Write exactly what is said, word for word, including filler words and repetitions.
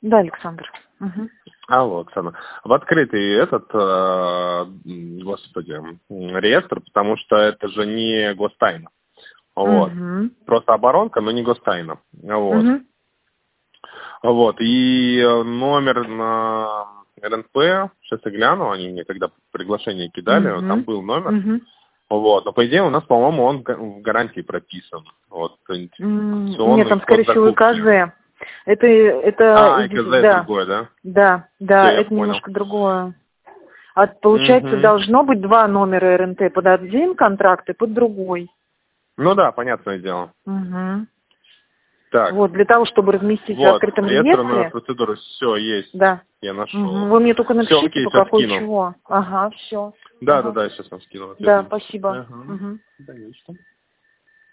Да, Александр. Угу. Алло, Оксана. В открытый этот, э, господи, реестр, потому что это же не гостайна. Вот. Угу. Просто оборонка, но не гостайна. Вот. Угу. Вот. И номер на эр эн пэ, сейчас я гляну, они мне когда приглашение кидали, Угу. там был номер. Угу. Вот. Но по идее у нас, по-моему, он в гарантии прописан. Вот. Нет, там, скорее всего, и ка закупки. зэ. Это, это, А, и ка зэ да, другое, да? да, да, Все, я это понял. немножко другое. А получается, Угу. должно быть два номера эр эн тэ под один контракт и под другой. Ну да, понятное дело. Угу. Так. Вот, для того, чтобы разместить в Вот, открытом реестрная реестре. процедура, все, есть. Да. Я нашел. Угу. Вы мне только Все, напишите, окей, по сейчас какой скину. чего. Ага, все. Да, Ага. да, да, сейчас вам скину ответ. Да, спасибо. Ага. Угу. Конечно.